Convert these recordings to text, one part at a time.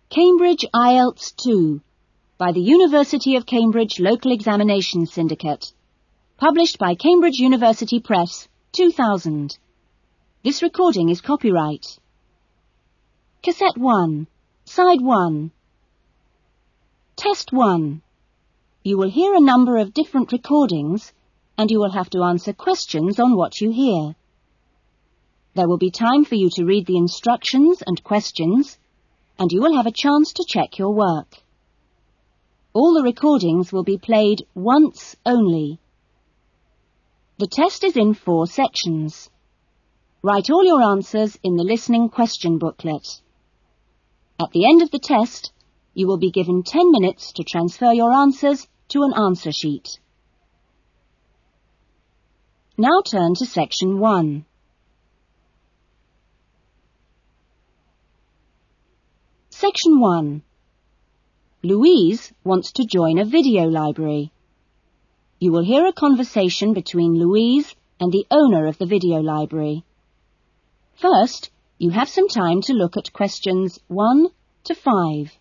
Cambridge IELTS 2 by the University of Cambridge Local Examination Syndicate. Published by Cambridge University Press, 2000. This recording is copyright. Cassette 1, Side 1. Test 1. You will hear a number of different recordings and you will have to answer questions on what you hear. There will be time for you to read the instructions and questions, and you will have a chance to check your work. All the recordings will be played once only. The test is in 4 sections. Write all your answers in the listening question booklet. At the end of the test, you will be given 10 minutes to transfer your answers to an answer sheet. Now turn to section 1. Section 1. Louise wants to join a video library. You will hear a conversation between Louise and the owner of the video library. First, you have some time to look at questions 1 to 5.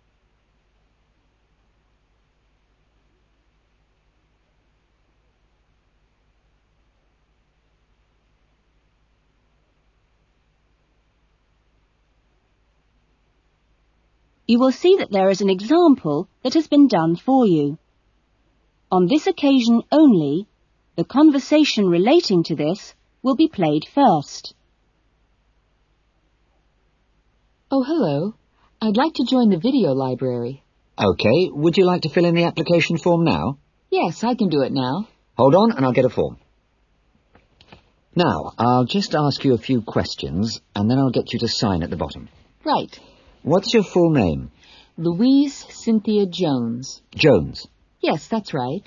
You will see that there is an example that has been done for you. On this occasion only, the conversation relating to this will be played first. Oh, hello. I'd like to join the video library. OK, would you like to fill in the application form now? Yes, I can do it now. Hold on and I'll get a form. Now, I'll just ask you a few questions and then I'll get you to sign at the bottom. Right. What's your full name? Louise Cynthia Jones. Jones. Yes, that's right.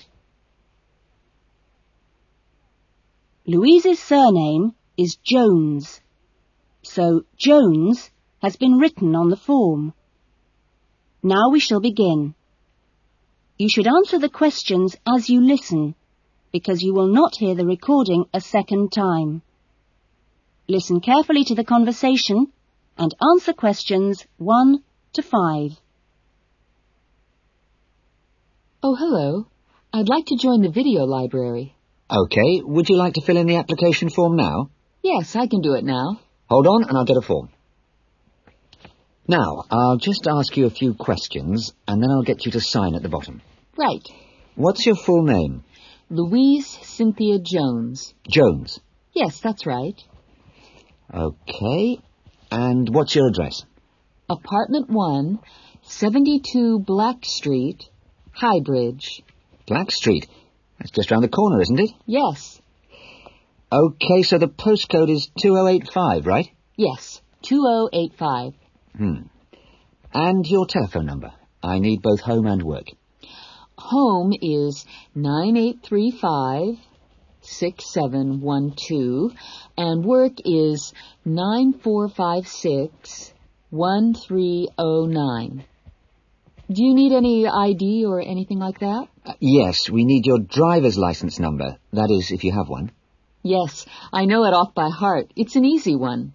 Louise's surname is Jones, so Jones has been written on the form. Now we shall begin. You should answer the questions as you listen, because you will not hear the recording a second time. Listen carefully to the conversation and answer questions 1 to 5. Oh, hello. I'd like to join the video library. OK, would you like to fill in the application form now? Yes, I can do it now. Hold on and I'll get a form. Now, I'll just ask you a few questions and then I'll get you to sign at the bottom. Right. What's your full name? Louise Cynthia Jones. Jones. Yes, that's right. OK. And what's your address? Apartment 1, 72 Black Street, Highbridge. Black Street? That's just round the corner, isn't it? Yes. OK, so the postcode is 2085, right? Yes, 2085. And your telephone number? I need both home and work. Home is 9835-6712, and work is 9456-1309. Do you need any ID or anything like that? Yes, we need your driver's license number. That is, if you have one. Yes, I know it off by heart. It's an easy one.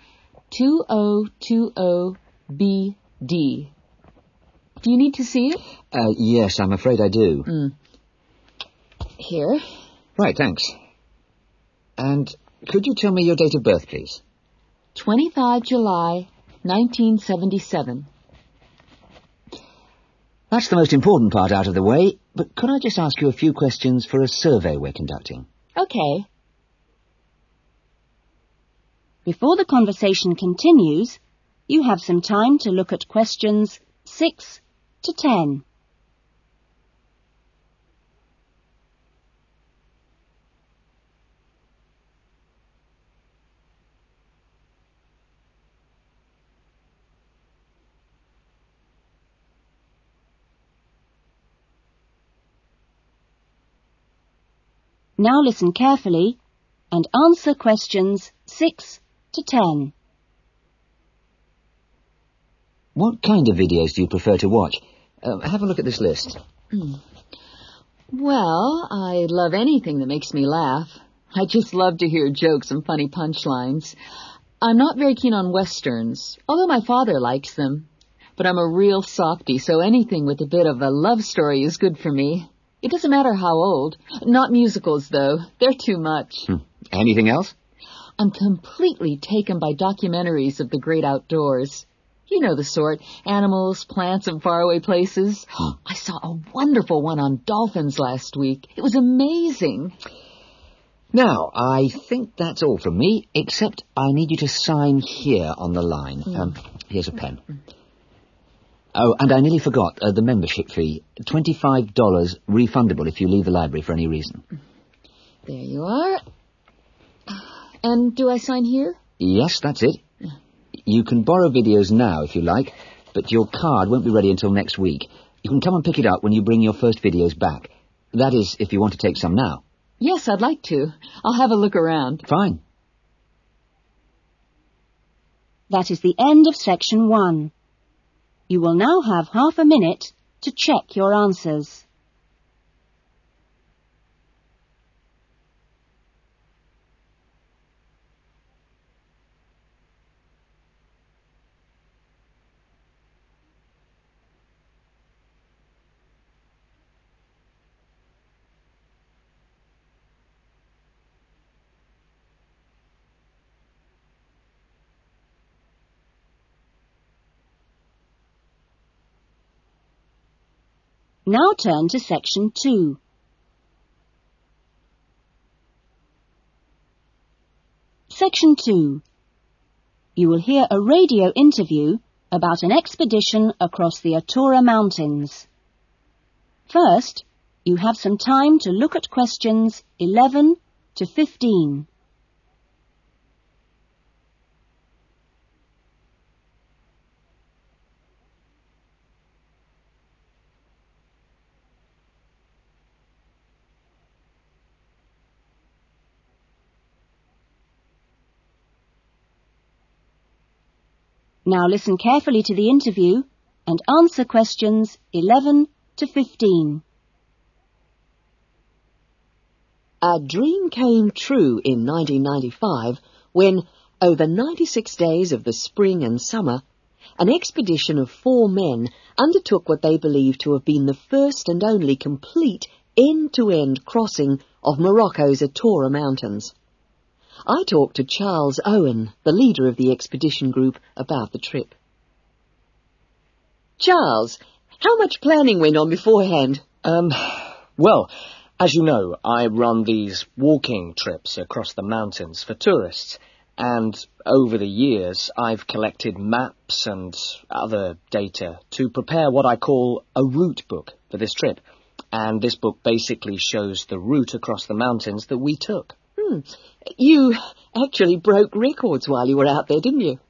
2020BD. Do you need to see it? Yes, I'm afraid I do. Here. Right, thanks. And could you tell me your date of birth, please? 25 July, 1977. That's the most important part out of the way, but could I just ask you a few questions for a survey we're conducting? Okay. Before the conversation continues, you have some time to look at questions 6 to 10. Now listen carefully and answer questions 6 to 10. What kind of videos do you prefer to watch? Have a look at this list. Well, I love anything that makes me laugh. I just love to hear jokes and funny punchlines. I'm not very keen on westerns, although my father likes them. but I'm a real softie, so anything with a bit of a love story is good for me. It doesn't matter how old. Not musicals, though. They're too much. Anything else? I'm completely taken by documentaries of the great outdoors. You know the sort. Animals, plants, and faraway places. I saw a wonderful one on dolphins last week. It was amazing. Now, I think that's all from me, except I need you to sign here on the line. Here's a pen. Oh, and I nearly forgot the membership fee. $25 refundable if you leave the library for any reason. There you are. And do I sign here? Yes, that's it. You can borrow videos now if you like, but your card won't be ready until next week. You can come and pick it up when you bring your first videos back. That is, if you want to take some now. Yes, I'd like to. I'll have a look around. Fine. That is the end of section 1. You will now have half a minute to check your answers. Now turn to section 2. Section 2. You will hear a radio interview about an expedition across the Atura Mountains. First, you have some time to look at questions 11 to 15. Now listen carefully to the interview and answer questions 11 to 15. A dream came true in 1995 when, over 96 days of the spring and summer, an expedition of 4 men undertook what they believed to have been the first and only complete end-to-end crossing of Morocco's Atura Mountains. I talked to Charles Owen, the leader of the expedition group, about the trip. Charles, how much planning went on beforehand? Well, as you know, I run these walking trips across the mountains for tourists, and over the years I've collected maps and other data to prepare what I call a route book for this trip. And this book basically shows the route across the mountains that we took. You actually broke records while you were out there, didn't you?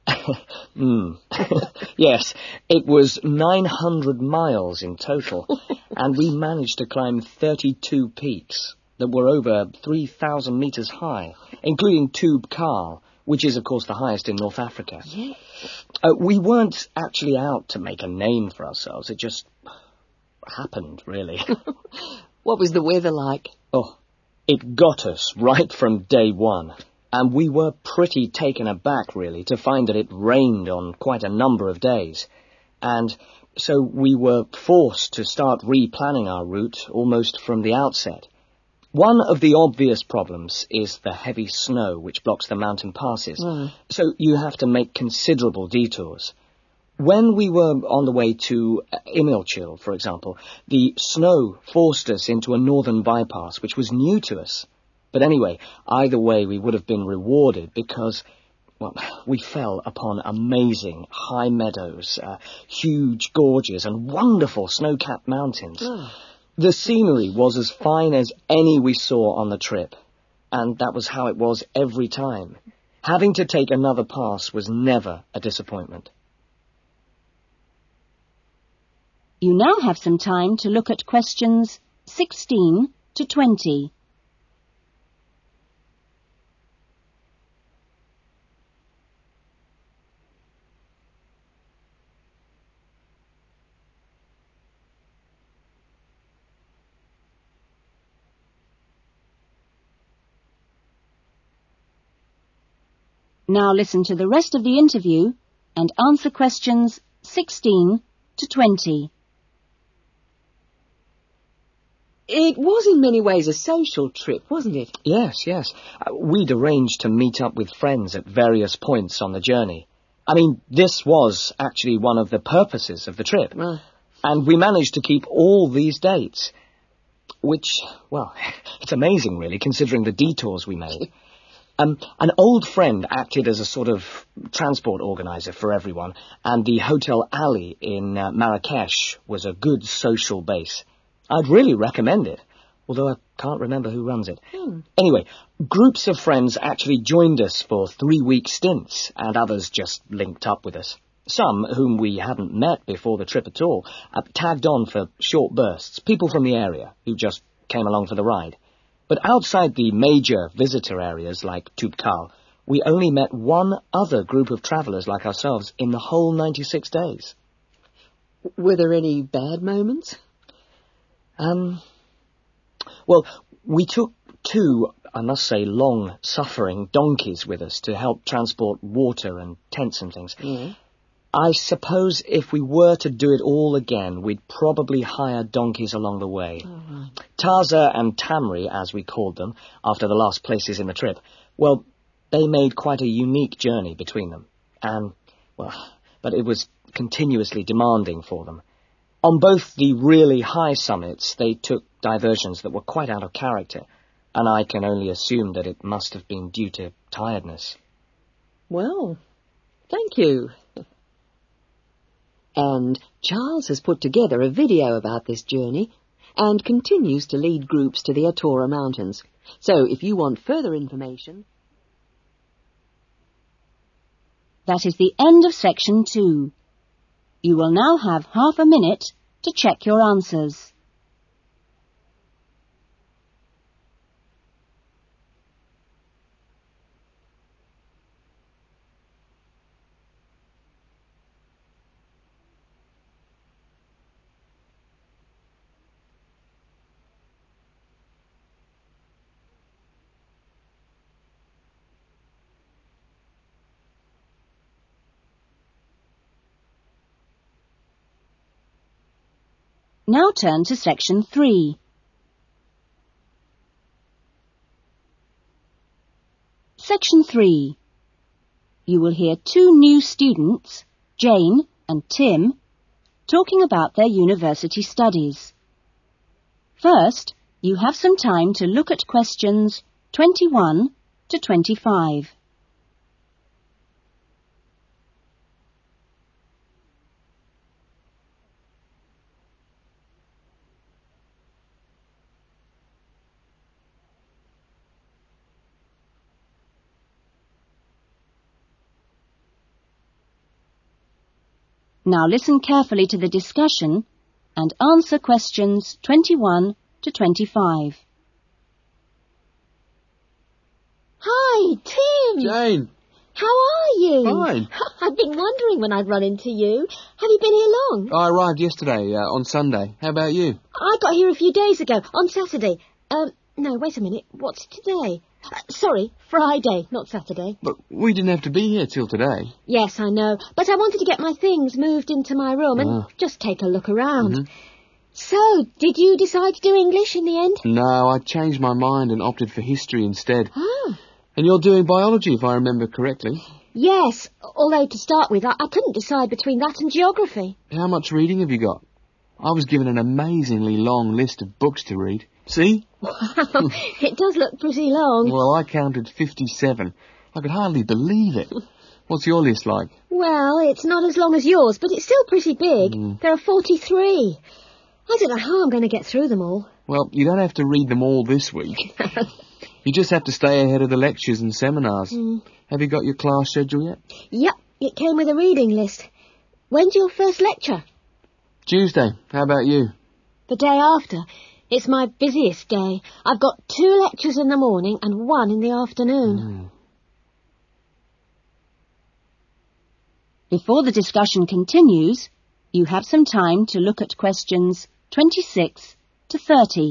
Yes, it was 900 miles in total, and we managed to climb 32 peaks that were over 3,000 metres high, including Tube Karl, which is, of course, the highest in North Africa. Yeah. We weren't actually out to make a name for ourselves. It just happened, really. What was the weather like? Oh, it got us right from day one, and we were pretty taken aback, really, to find that it rained on quite a number of days. And so we were forced to start replanning our route almost from the outset. One of the obvious problems is the heavy snow which blocks the mountain passes, so you have to make considerable detours. When we were on the way to Imilchil, for example, the snow forced us into a northern bypass, which was new to us. But anyway, either way, we would have been rewarded because, well, we fell upon amazing high meadows, huge gorges, and wonderful snow-capped mountains. The scenery was as fine as any we saw on the trip, and that was how it was every time. Having to take another pass was never a disappointment. You now have some time to look at questions 16 to 20. Now listen to the rest of the interview and answer questions 16 to 20. It was in many ways a social trip, wasn't it? Yes, yes. We'd arranged to meet up with friends at various points on the journey. I mean, this was actually one of the purposes of the trip. And we managed to keep all these dates. Which, well, it's amazing, really, considering the detours we made. An old friend acted as a sort of transport organizer for everyone, and the Hotel Ali in Marrakesh was a good social base. I'd really recommend it, although I can't remember who runs it. Anyway, groups of friends actually joined us for 3-week stints, and others just linked up with us. Some, whom we hadn't met before the trip at all, tagged on for short bursts, people from the area who just came along for the ride. But outside the major visitor areas like Toubkal, we only met one other group of travellers like ourselves in the whole 96 days. Were there any bad moments? Well, we took 2, I must say, long-suffering donkeys with us to help transport water and tents and things. I suppose if we were to do it all again, we'd probably hire donkeys along the way. Taza and Tamri, as we called them, after the last places in the trip, well, they made quite a unique journey between them. But it was continuously demanding for them. On both the really high summits, they took diversions that were quite out of character, and I can only assume that it must have been due to tiredness. Well, thank you. And Charles has put together a video about this journey and continues to lead groups to the Atora Mountains. So if you want further information... That is the end of section 2. You will now have half a minute to check your answers. Now turn to section 3. Section 3. You will hear 2 new students, Jane and Tim, talking about their university studies. First, you have some time to look at questions 21 to 25. Now listen carefully to the discussion and answer questions 21 to 25. Hi, Tim. Jane. How are you? Fine. I've been wondering when I'd run into you. Have you been here long? I arrived yesterday, on Sunday. How about you? I got here a few days ago, on Saturday. No, wait a minute. What's today? Sorry, Friday, not Saturday. But we didn't have to be here till today. Yes, I know. But I wanted to get my things moved into my room and just take a look around. So, did you decide to do English in the end? No, I changed my mind and opted for history instead. Oh. And you're doing biology, if I remember correctly. Yes, although to start with, I couldn't decide between that and geography. How much reading have you got? I was given an amazingly long list of books to read. See? Wow, it does look pretty long. Well, I counted 57. I could hardly believe it. What's your list like? Well, it's not as long as yours, but it's still pretty big. There are 43. I don't know how I'm going to get through them all. Well, you don't have to read them all this week. You just have to stay ahead of the lectures and seminars. Have you got your class schedule yet? Yep, it came with a reading list. When's your first lecture? Tuesday. How about you? The day after. It's my busiest day. I've got 2 lectures in the morning and 1 in the afternoon. Before the discussion continues, you have some time to look at questions 26 to 30.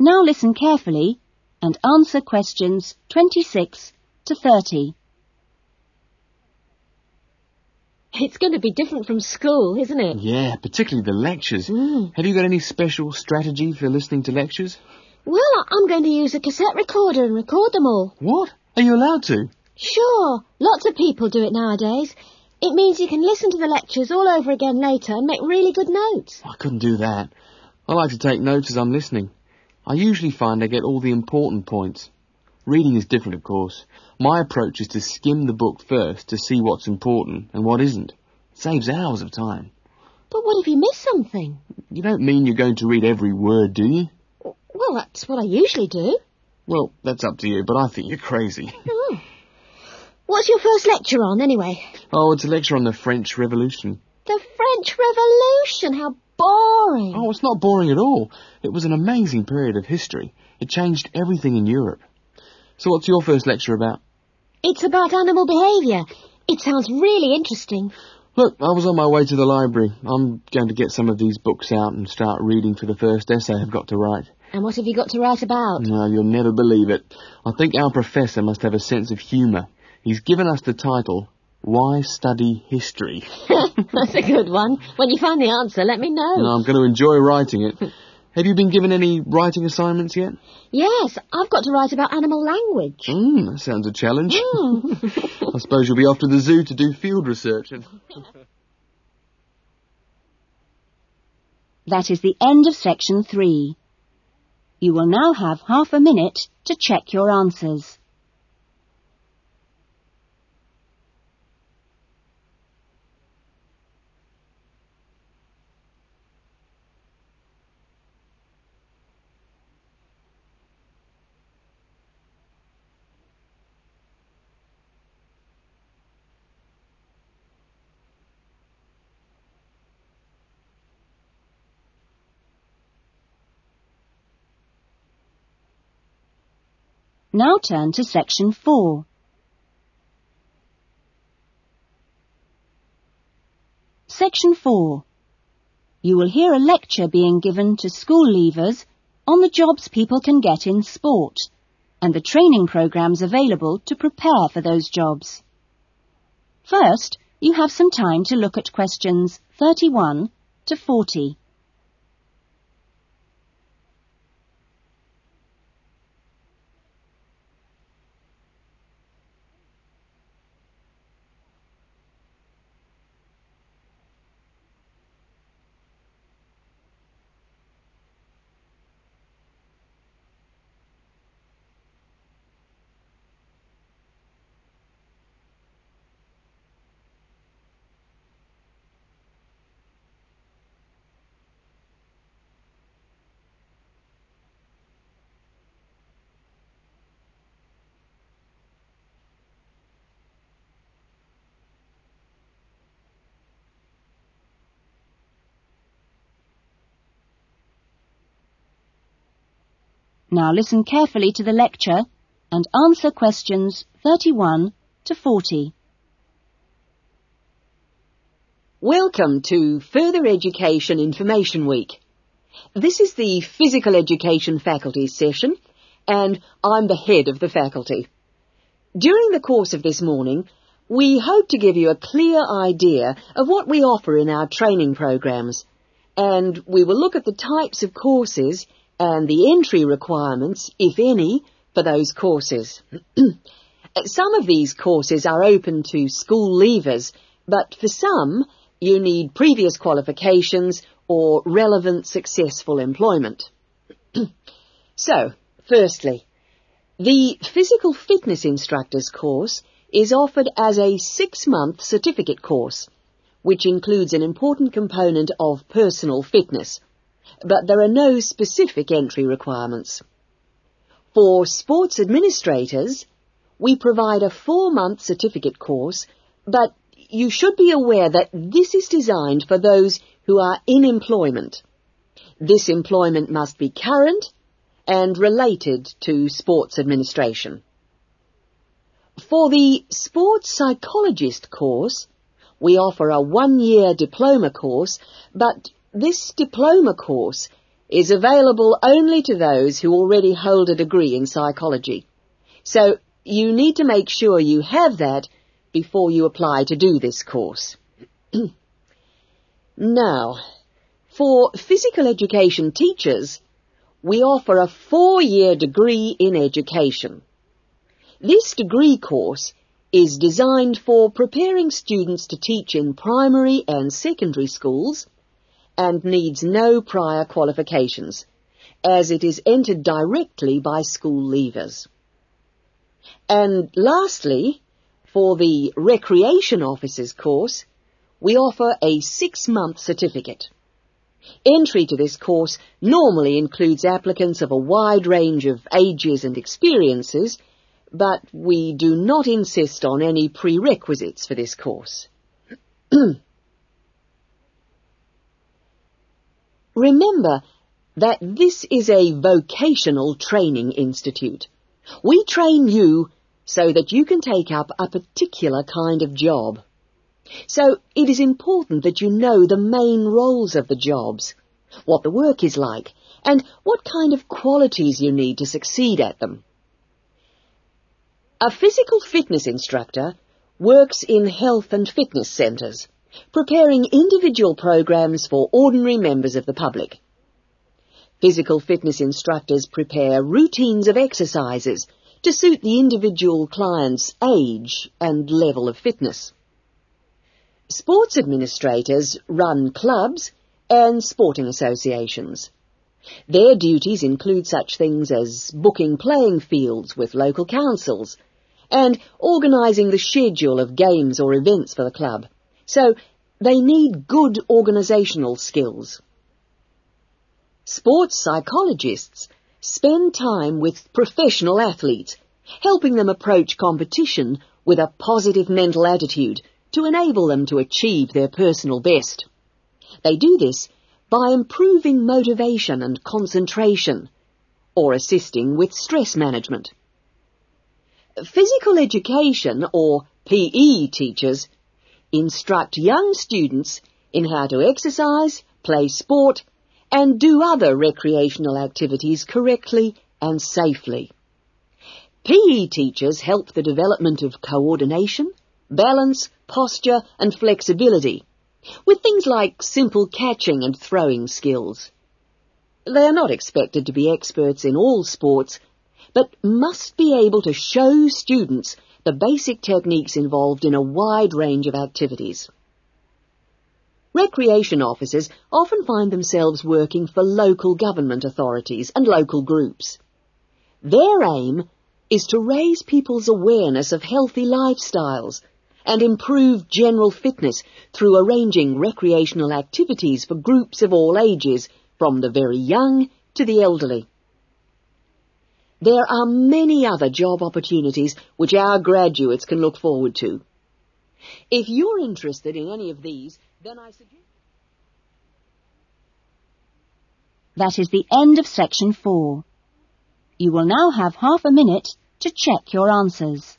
Now listen carefully and answer questions 26 to 30. It's going to be different from school, isn't it? Yeah, particularly the lectures. Have you got any special strategy for listening to lectures? Well, I'm going to use a cassette recorder and record them all. What? Are you allowed to? Sure, lots of people do it nowadays. It means you can listen to the lectures all over again later and make really good notes. I couldn't do that. I like to take notes as I'm listening. I usually find I get all the important points. Reading is different, of course. My approach is to skim the book first to see what's important and what isn't. It saves hours of time. But what if you miss something? You don't mean you're going to read every word, do you? Well, that's what I usually do. Well, that's up to you, but I think you're crazy. Oh. What's your first lecture on, anyway? Oh, it's a lecture on the French Revolution. The French Revolution? How boring. Oh, it's not boring at all. It was an amazing period of history. It changed everything in Europe. So what's your first lecture about? It's about animal behaviour. It sounds really interesting. Look, I was on my way to the library. I'm going to get some of these books out and start reading for the first essay I've got to write. And what have you got to write about? No, you'll never believe it. I think our professor must have a sense of humour. He's given us the title, Why Study History? That's a good one. When you find the answer, let me know. No, I'm going to enjoy writing it. Have you been given any writing assignments yet? Yes, I've got to write about animal language. That sounds a challenge. I suppose you'll be off to the zoo to do field research. That is the end of section 3. You will now have half a minute to check your answers. Now turn to section 4. Section 4. You will hear a lecture being given to school leavers on the jobs people can get in sport and the training programs available to prepare for those jobs. First, you have some time to look at questions 31 to 40. Now listen carefully to the lecture and answer questions 31 to 40. Welcome to Further Education Information Week. This is the Physical Education Faculty session, and I'm the head of the faculty. During the course of this morning, we hope to give you a clear idea of what we offer in our training programs, and we will look at the types of courses and the entry requirements, if any, for those courses. Some of these courses are open to school leavers, but for some, you need previous qualifications or relevant successful employment. So, firstly, the Physical Fitness Instructors course is offered as a 6-month certificate course, which includes an important component of personal fitness. But there are no specific entry requirements. For sports administrators, we provide a 4-month certificate course, but you should be aware that this is designed for those who are in employment. This employment must be current and related to sports administration. For the sports psychologist course, we offer a 1-year diploma course, but this diploma course is available only to those who already hold a degree in psychology. So you need to make sure you have that before you apply to do this course. Now, for physical education teachers, we offer a 4-year degree in education. This degree course is designed for preparing students to teach in primary and secondary schools and needs no prior qualifications, as it is entered directly by school leavers. And lastly, for the Recreation Officers course, we offer a 6-month certificate. Entry to this course normally includes applicants of a wide range of ages and experiences, but we do not insist on any prerequisites for this course. Remember that this is a vocational training institute. We train you so that you can take up a particular kind of job. So it is important that you know the main roles of the jobs, what the work is like, and what kind of qualities you need to succeed at them. A physical fitness instructor works in health and fitness centres, preparing individual programs for ordinary members of the public. Physical fitness instructors prepare routines of exercises to suit the individual client's age and level of fitness. Sports administrators run clubs and sporting associations. Their duties include such things as booking playing fields with local councils and organising the schedule of games or events for the club. So they need good organisational skills. Sports psychologists spend time with professional athletes, helping them approach competition with a positive mental attitude to enable them to achieve their personal best. They do this by improving motivation and concentration, or assisting with stress management. Physical education, or PE teachers, instruct young students in how to exercise, play sport, and do other recreational activities correctly and safely. PE teachers help the development of coordination, balance, posture and flexibility, with things like simple catching and throwing skills. They are not expected to be experts in all sports, but must be able to show students the basic techniques involved in a wide range of activities. Recreation officers often find themselves working for local government authorities and local groups. Their aim is to raise people's awareness of healthy lifestyles and improve general fitness through arranging recreational activities for groups of all ages, from the very young to the elderly. There are many other job opportunities which our graduates can look forward to. If you're interested in any of these, then I suggest... That is the end of section 4. You will now have half a minute to check your answers.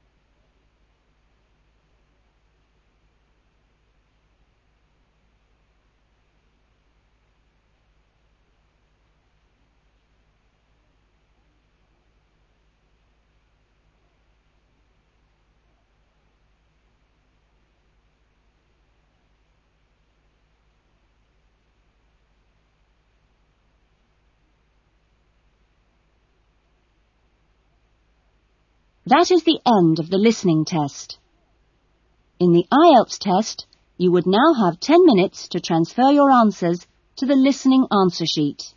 That is the end of the listening test. In the IELTS test, you would now have 10 minutes to transfer your answers to the listening answer sheet.